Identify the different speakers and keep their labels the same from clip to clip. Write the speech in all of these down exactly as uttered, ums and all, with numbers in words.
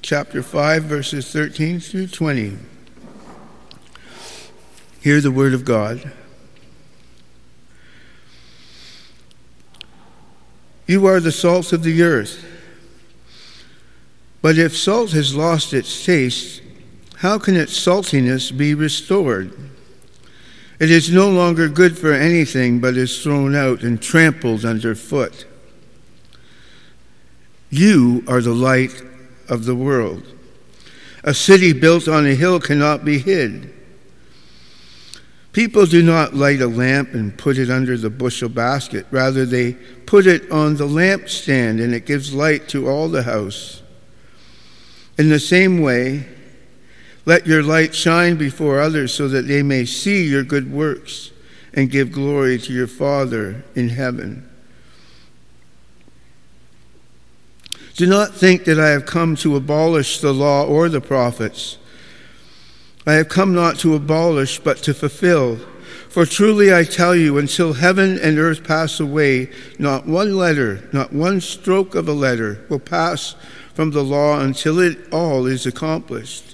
Speaker 1: chapter five, verses thirteen through twenty. Hear the word of God. You are the salt of the earth. But if salt has lost its taste, how can its saltiness be restored? It is no longer good for anything, but is thrown out and trampled underfoot. You are the light of the world. A city built on a hill cannot be hid. People do not light a lamp and put it under the bushel basket. Rather, they put it on the lampstand, and it gives light to all the house. In the same way, let your light shine before others so that they may see your good works and give glory to your Father in heaven. Do not think that I have come to abolish the law or the prophets. I have come not to abolish, but to fulfill. For truly I tell you, until heaven and earth pass away, not one letter, not one stroke of a letter will pass from the law until it all is accomplished.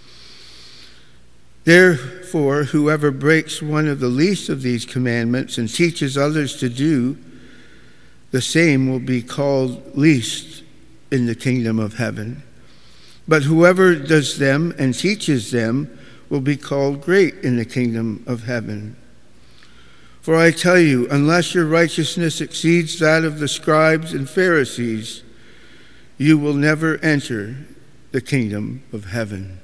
Speaker 1: Therefore, whoever breaks one of the least of these commandments and teaches others to do the same will be called least in the kingdom of heaven. But whoever does them and teaches them will be called great in the kingdom of heaven. For I tell you, unless your righteousness exceeds that of the scribes and Pharisees, you will never enter the kingdom of heaven.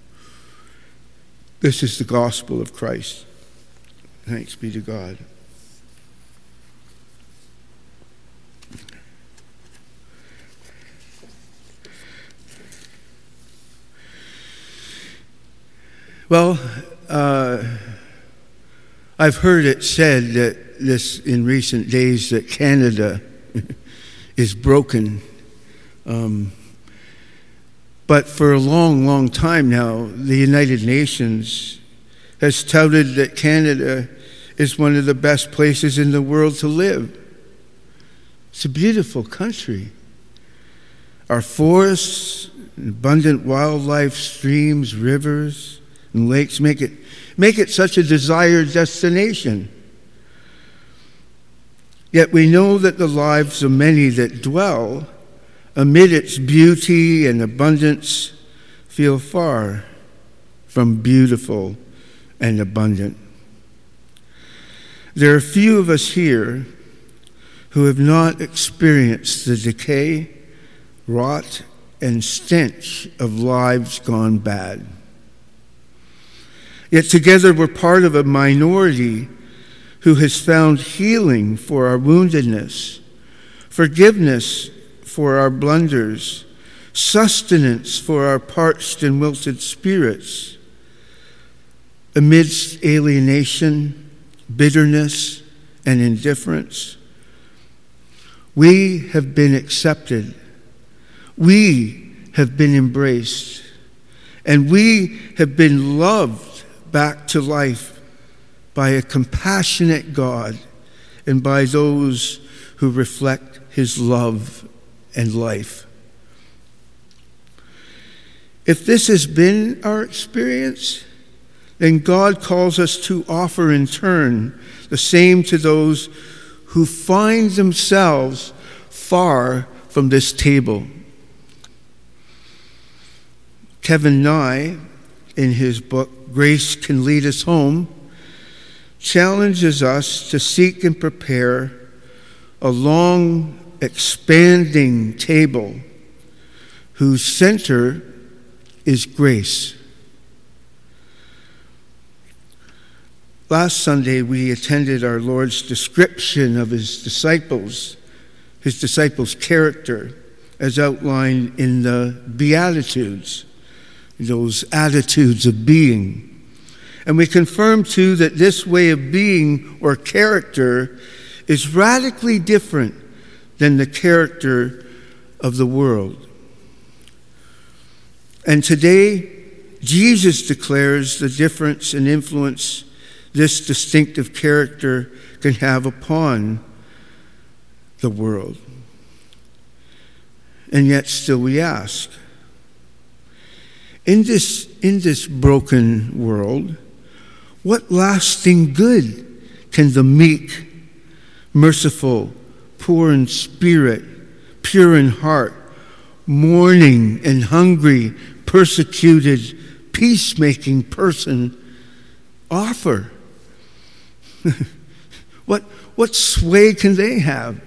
Speaker 1: This is the gospel of Christ. Thanks be to God. Well, uh, I've heard it said that this in recent days that Canada is broken. Um, but for a long, long time now, the United Nations has touted that Canada is one of the best places in the world to live. It's a beautiful country. Our forests, abundant wildlife, streams, rivers, and lakes make it make it such a desired destination. Yet we know that the lives of many that dwell amid its beauty and abundance feel far from beautiful and abundant. There are few of us here who have not experienced the decay, rot, and stench of lives gone bad. Yet together we're part of a minority who has found healing for our woundedness, forgiveness for our blunders, sustenance for our parched and wilted spirits, amidst alienation, bitterness, and indifference. We have been accepted. We have been embraced. And we have been loved back to life by a compassionate God and by those who reflect his love and life. If this has been our experience, then God calls us to offer in turn the same to those who find themselves far from this table. Kevin Nye, in his book, Grace Can Lead Us Home, challenges us to seek and prepare a long, expanding table whose center is grace. Last Sunday, we attended our Lord's description of his disciples, his disciples' character, as outlined in the Beatitudes, those attitudes of being. And we confirm, too, that this way of being or character is radically different than the character of the world. And today, Jesus declares the difference and influence this distinctive character can have upon the world. And yet still we ask, In this, in this broken world, what lasting good can the meek, merciful, poor in spirit, pure in heart, mourning and hungry, persecuted, peacemaking person offer? what, what sway can they have?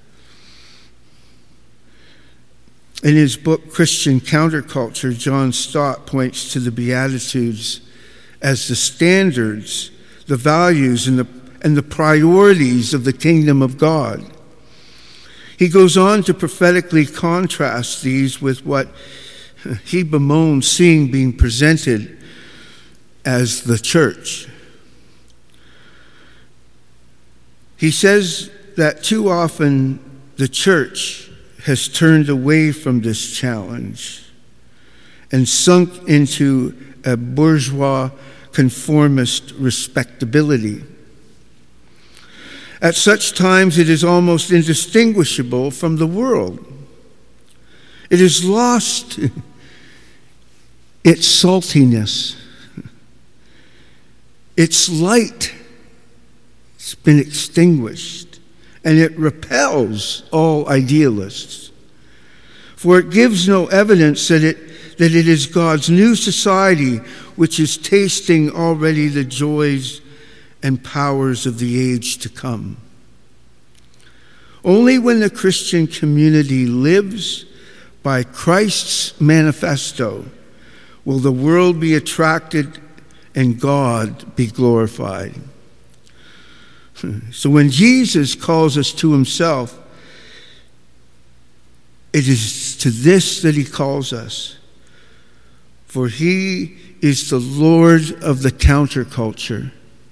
Speaker 1: In his book, Christian Counterculture, John Stott points to the Beatitudes as the standards, the values, and the, and the priorities of the kingdom of God. He goes on to prophetically contrast these with what he bemoans seeing being presented as the church. He says that too often the church has turned away from this challenge and sunk into a bourgeois conformist respectability. At such times, it is almost indistinguishable from the world. It has lost its saltiness. Its light has been extinguished, and it repels all idealists. For it gives no evidence that it, that it is God's new society which is tasting already the joys and powers of the age to come. Only when the Christian community lives by Christ's manifesto will the world be attracted and God be glorified. So when Jesus calls us to himself, it is to this that he calls us. For he is the Lord of the counterculture.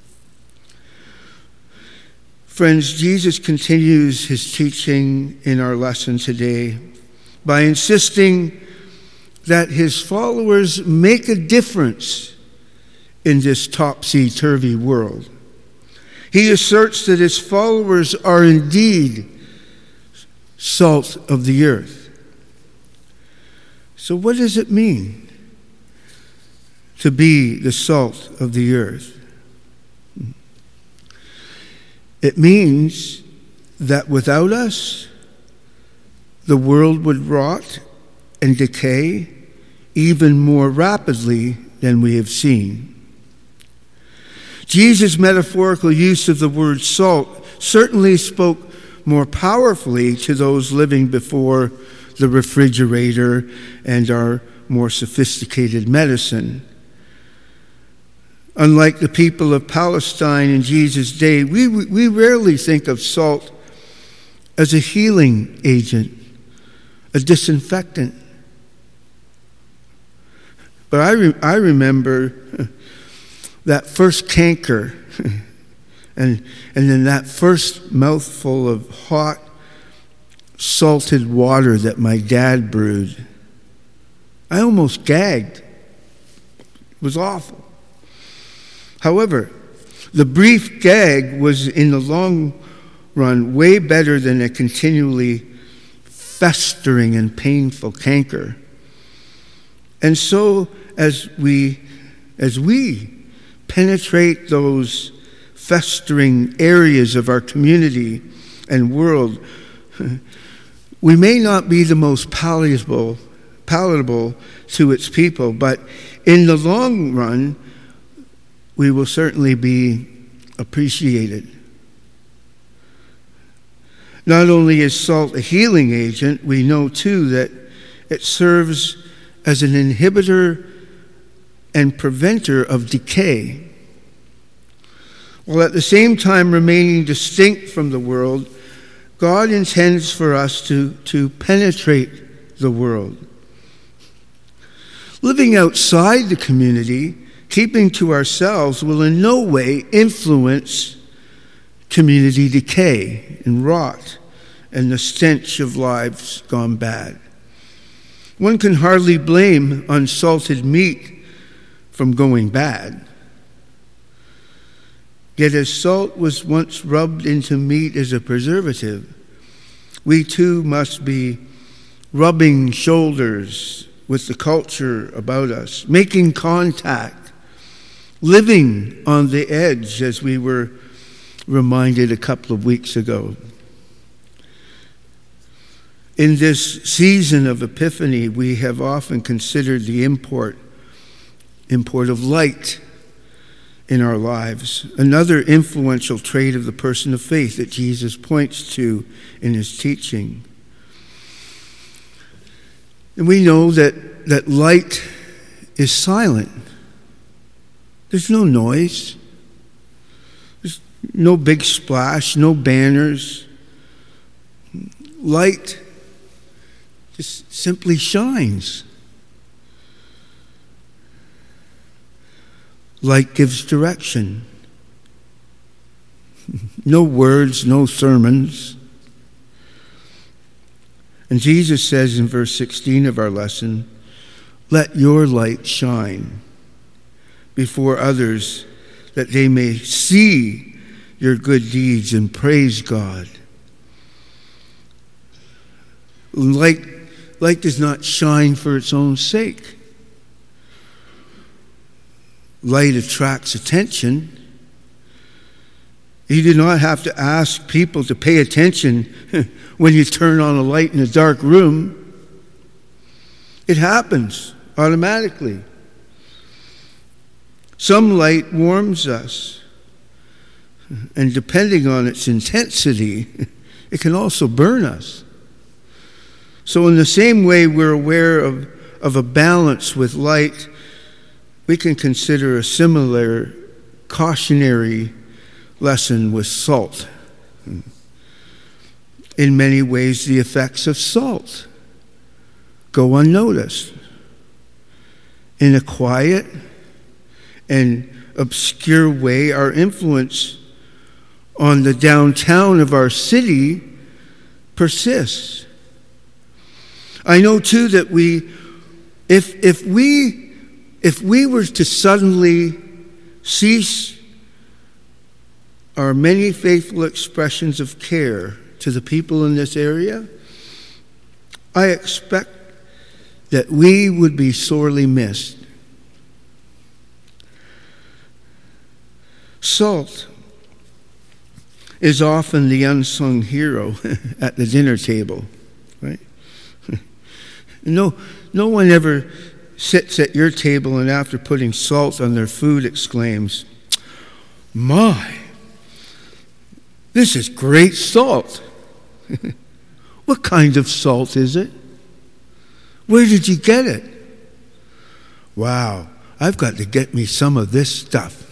Speaker 1: Friends, Jesus continues his teaching in our lesson today by insisting that his followers make a difference in this topsy-turvy world. He asserts that his followers are indeed salt of the earth. So what does it mean to be the salt of the earth? It means that without us, the world would rot and decay even more rapidly than we have seen. Jesus' metaphorical use of the word salt certainly spoke more powerfully to those living before the refrigerator and our more sophisticated medicine. Unlike the people of Palestine in Jesus' day, we, we rarely think of salt as a healing agent, a disinfectant. But I, re- I remember that first canker and, and then that first mouthful of hot, salted water that my dad brewed. I almost gagged. It was awful. However, the brief gag was in the long run way better than a continually festering and painful canker. And so as we as we penetrate those festering areas of our community and world, we may not be the most palatable palatable to its people, but in the long run, we will certainly be appreciated. Not only is salt a healing agent, we know too that it serves as an inhibitor and preventer of decay, while at the same time remaining distinct from the world. God intends for us to, to penetrate the world. Living outside the community, keeping to ourselves, will in no way influence community decay and rot and the stench of lives gone bad. One can hardly blame unsalted meat from going bad. Yet as salt was once rubbed into meat as a preservative, we too must be rubbing shoulders with the culture about us, making contact, living on the edge, as we were reminded a couple of weeks ago. In this season of Epiphany, we have often considered the import, import of light in our lives, another influential trait of the person of faith that Jesus points to in his teaching. And we know that, that light is silent. There's no noise. There's no big splash, no banners. Light just simply shines. Light gives direction. No words, no sermons. And Jesus says in verse sixteen of our lesson, "Let your light shine before others, that they may see your good deeds and praise God." Light, light does not shine for its own sake. Light attracts attention. You do not have to ask people to pay attention when you turn on a light in a dark room. It happens automatically. Some light warms us, and depending on its intensity, it can also burn us. So in the same way we're aware of, of a balance with light, we can consider a similar cautionary lesson with salt. In many ways, the effects of salt go unnoticed. In a quiet and obscure way, our influence on the downtown of our city persists. I know too that we, if if we if we were to suddenly cease our many faithful expressions of care to the people in this area, I expect that we would be sorely missed. Salt is often the unsung hero at the dinner table, right? No, no one ever sits at your table and after putting salt on their food exclaims, "My, this is great salt." What kind of salt is it? Where did you get it? Wow, I've got to get me some of this stuff.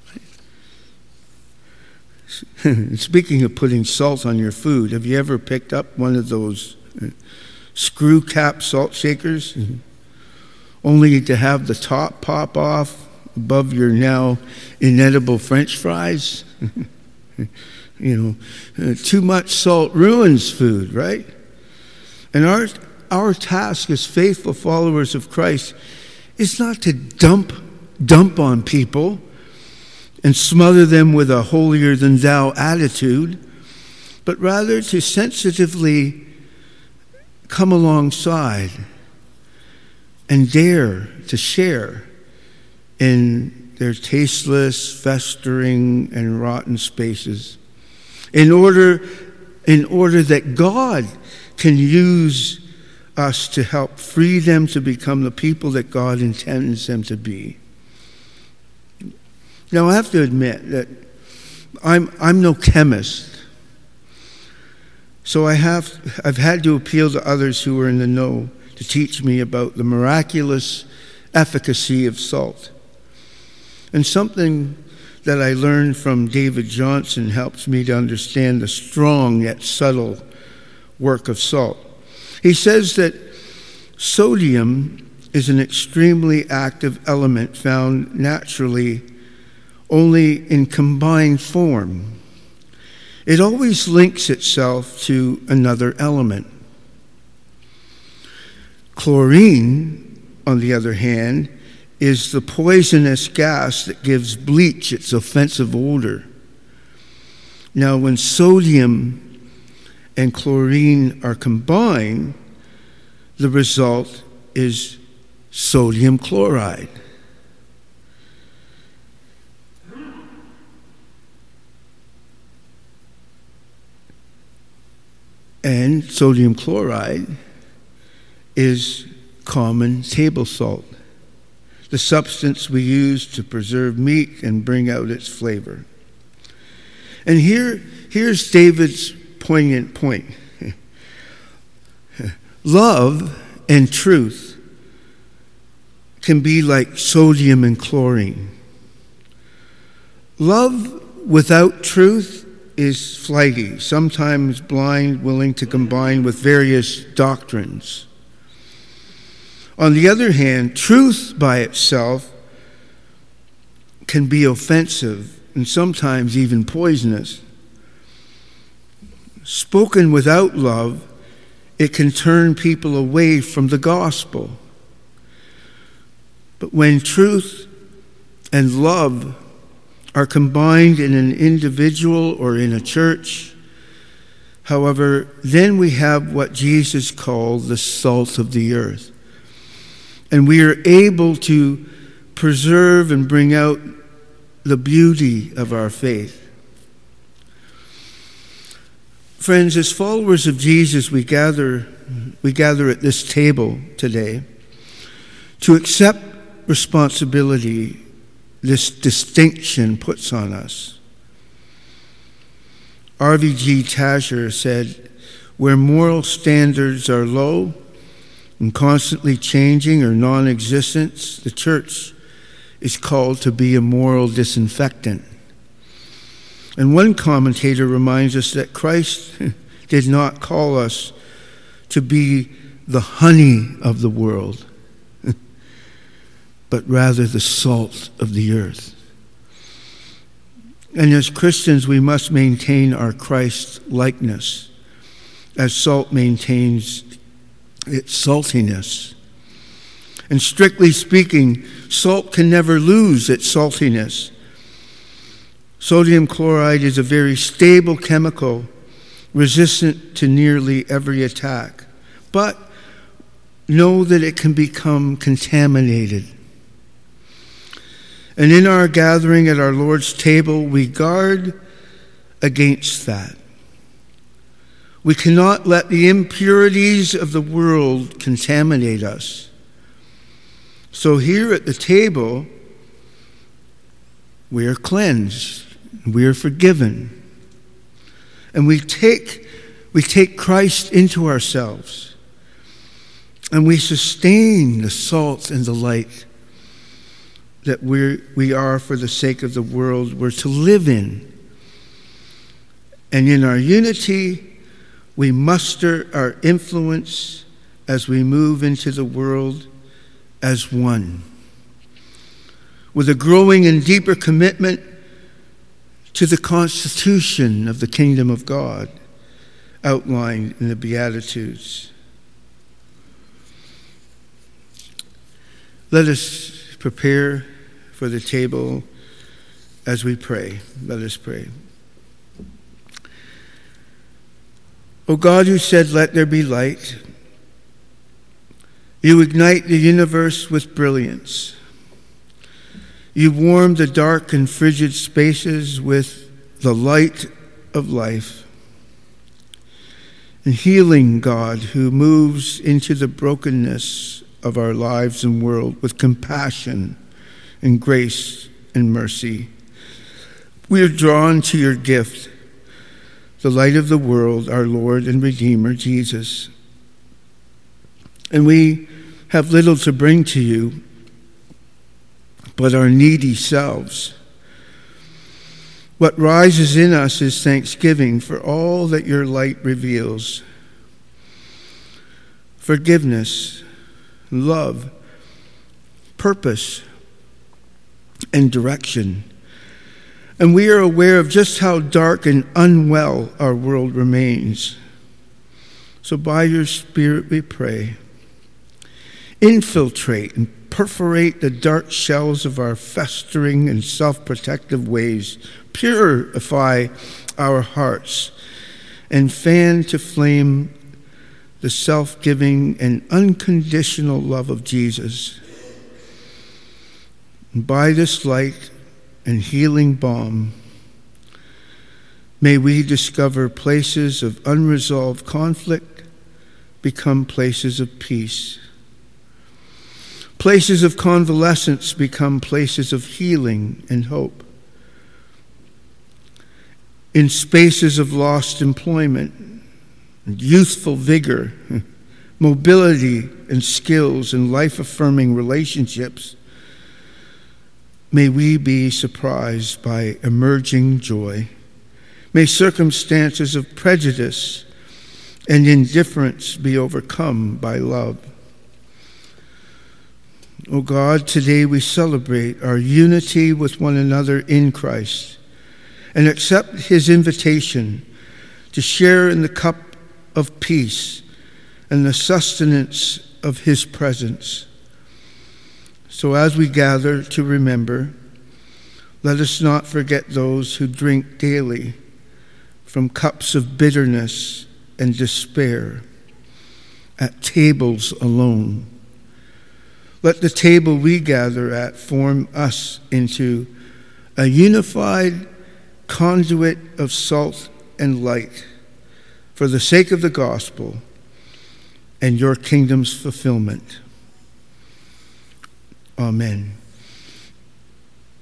Speaker 1: Speaking of putting salt on your food, have you ever picked up one of those screw cap salt shakers, only to have the top pop off above your now inedible French fries? You know, uh, too much salt ruins food, right? And our our task as faithful followers of Christ is not to dump dump on people and smother them with a holier-than-thou attitude, but rather to sensitively come alongside and dare to share in their tasteless, festering, and rotten spaces, in order, in order that God can use us to help free them to become the people that God intends them to be. Now, I have to admit that I'm I'm no chemist, so I have I've had to appeal to others who are in the know to teach me about the miraculous efficacy of salt. And something that I learned from David Johnson helps me to understand the strong yet subtle work of salt. He says that sodium is an extremely active element found naturally only in combined form. It always links itself to another element. Chlorine, on the other hand, is the poisonous gas that gives bleach its offensive odor. Now, when sodium and chlorine are combined, the result is sodium chloride. And sodium chloride is common table salt, the substance we use to preserve meat and bring out its flavor. And here, here's David's poignant point. Love and truth can be like sodium and chlorine. Love without truth is flighty, sometimes blind, willing to combine with various doctrines. On the other hand, truth by itself can be offensive and sometimes even poisonous. Spoken without love, it can turn people away from the gospel. But when truth and love are combined in an individual or in a church, however, then we have what Jesus called the salt of the earth. And we are able to preserve and bring out the beauty of our faith. Friends, as followers of Jesus, we gather, we gather at this table today to accept responsibility this distinction puts on us. R V G Tasher said, where moral standards are low and constantly changing or non-existent, the church is called to be a moral disinfectant. And one commentator reminds us that Christ did not call us to be the honey of the world, but rather the salt of the earth. And as Christians, we must maintain our Christ likeness, as salt maintains its saltiness. And strictly speaking, salt can never lose its saltiness. Sodium chloride is a very stable chemical, resistant to nearly every attack. But know that it can become contaminated. And in our gathering at our Lord's table, we guard against that. We cannot let the impurities of the world contaminate us. So here at the table, we are cleansed, we are forgiven, and we take, we take Christ into ourselves, and we sustain the salt and the light that we're, we are for the sake of the world we're to live in. And in our unity, we muster our influence as we move into the world as one, with a growing and deeper commitment to the constitution of the kingdom of God outlined in the Beatitudes. Let us prepare for the table as we pray. Let us pray. O God, who said, "Let there be light," you ignite the universe with brilliance. You warm the dark and frigid spaces with the light of life. And healing God, who moves into the brokenness of our lives and world with compassion and grace and mercy. We are drawn to your gift, the light of the world, our Lord and Redeemer, Jesus. And we have little to bring to you but our needy selves. What rises in us is thanksgiving for all that your light reveals. Forgiveness, love, purpose, and direction. And we are aware of just how dark and unwell our world remains. So by your Spirit we pray, infiltrate and perforate the dark shells of our festering and self-protective ways, purify our hearts, and fan to flame the self-giving and unconditional love of Jesus. And by this light and healing balm, may we discover places of unresolved conflict become places of peace. Places of convalescence become places of healing and hope. In spaces of lost employment, youthful vigor, mobility and skills, and life-affirming relationships, may we be surprised by emerging joy. May circumstances of prejudice and indifference be overcome by love. O God, today we celebrate our unity with one another in Christ and accept his invitation to share in the cup of peace and the sustenance of his presence. So as we gather to remember, let us not forget those who drink daily from cups of bitterness and despair at tables alone. Let the table we gather at form us into a unified conduit of salt and light for the sake of the gospel and your kingdom's fulfillment. Amen.